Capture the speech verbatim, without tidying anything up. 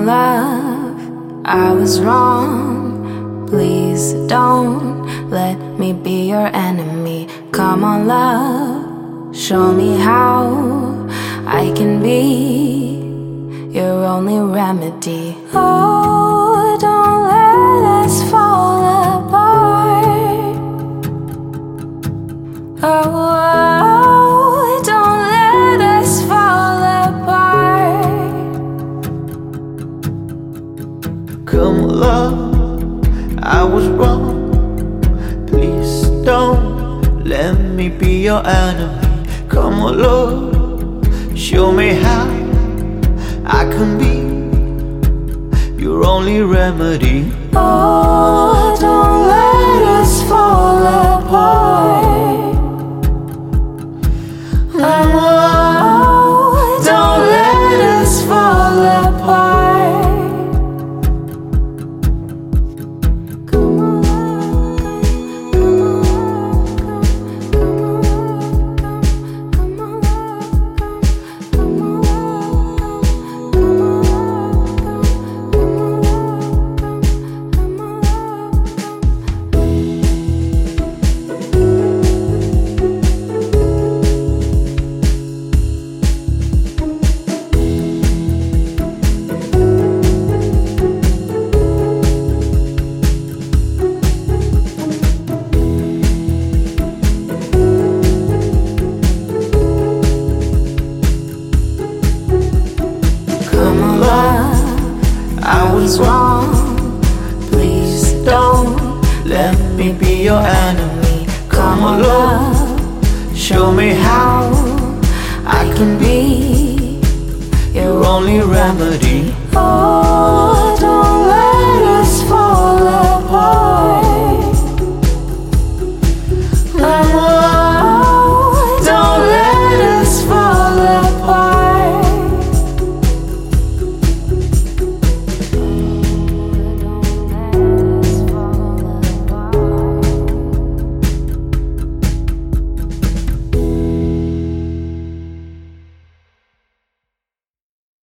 on, love, I was wrong. Please don't let me be your enemy. Come on, love, show me how I can be your only remedy. Oh, don't let us fall apart. Oh, oh, don't let us fall apart. Come on, love, I was wrong. Please don't let me be your enemy. Come on, love, show me how I can be your only remedy. Oh, don't let us fall apart. Oh, don't let us fall apart. Come on, come on, come on, I was wrong. Please don't Let me be your enemy. Come on, love, show me how I can be your only remedy. Oh,